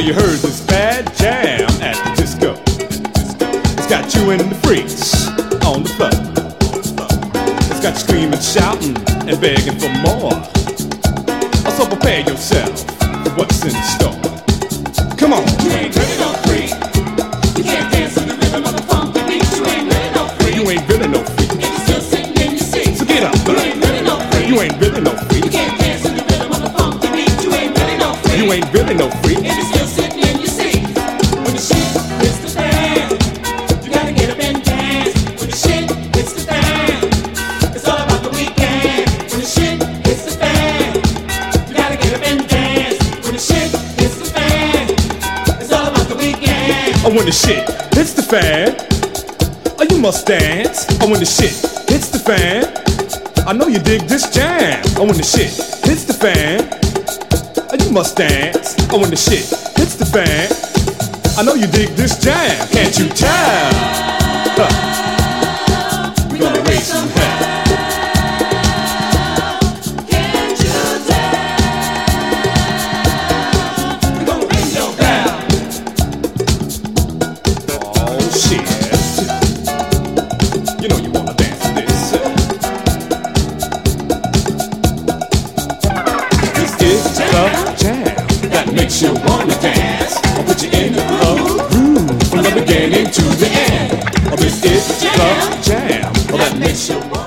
you heard this bad jam at the disco. It's got you and the freaks on the floor. It's got you screaming, shouting, and begging for more. So prepare yourself for what's in store. Come on. You ain't really no freak. You can't dance to the rhythm of the funky beat. You ain't really no freak. You ain't really no freak. And you're still sitting in your seat. So get up. You ain't really no freak. You ain't really no freak. You can't dance to the rhythm of the funky beat. You ain't really no freak. You ain't really no freak. And you're still sitting in your seat. When the shit hits the fan, you gotta get up and dance. When the shit hits the fan, it's all about the weekend. When the shit hits the fan, you gotta get up and dance. When the shit hits the fan, it's all about the weekend. Oh, when the shit hits the fan, oh, you must dance. Oh, when the shit hits the fan, I know you dig this jam. Oh, when the shit hits the fan, oh, you must dance. Oh, when the shit hits the fan, I know you dig this jam. Can't you tell? Huh. We're gonna raise some hell. Can't you tell? We're gonna ring your bell. Oh shit. You know you wanna dance to this. This is the jam that makes you wanna dance. I'll put you in the groove from the beginning to the end. Oh, this is the jam that makes you wanna